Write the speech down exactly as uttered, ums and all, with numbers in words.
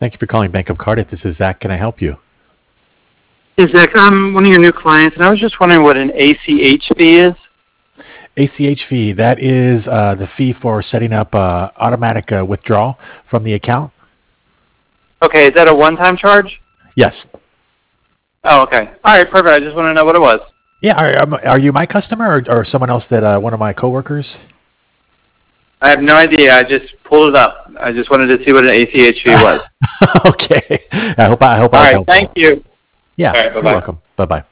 Thank you for calling Bank of Cardiff. This is Zach. Can I help you? Hey, Zach, I'm one of your new clients, and I was just wondering what an A C H fee is. A C H fee, that is uh, the fee for setting up uh, automatic uh, withdrawal from the account. Okay, is that a one-time charge? Yes. Oh, okay. All right, perfect. I just want to know what it was. Yeah, are, um, are you my customer or, or someone else that uh, one of my coworkers? I have no idea. I just pulled it up. I just wanted to see what an A C H fee was. Okay. I hope I, I hope All I was right, helpful. thank you. Yeah, All right, you're bye-bye. welcome. Bye-bye.